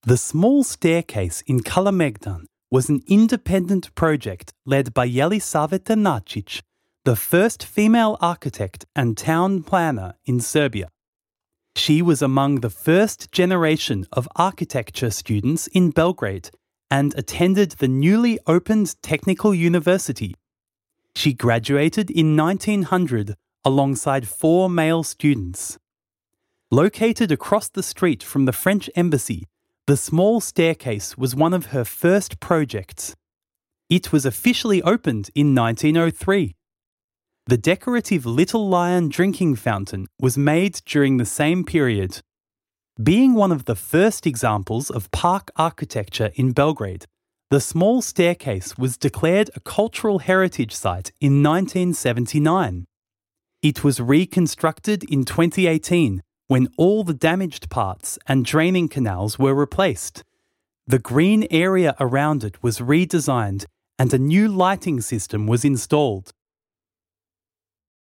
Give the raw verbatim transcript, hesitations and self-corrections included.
The small staircase in Kalemegdan was an independent project led by Jelisaveta Načić, the first female architect and town planner in Serbia. She was among the first generation of architecture students in Belgrade and attended the newly opened Technical University. She graduated in nineteen hundred alongside four male students. Located across the street from the French embassy, the small staircase was one of her first projects. It was officially opened in nineteen oh three. The decorative Little Lion drinking fountain was made during the same period. Being one of the first examples of park architecture in Belgrade, the small staircase was declared a cultural heritage site in nineteen seventy-nine. It was reconstructed in twenty eighteen when all the damaged parts and draining canals were replaced. The green area around it was redesigned and a new lighting system was installed.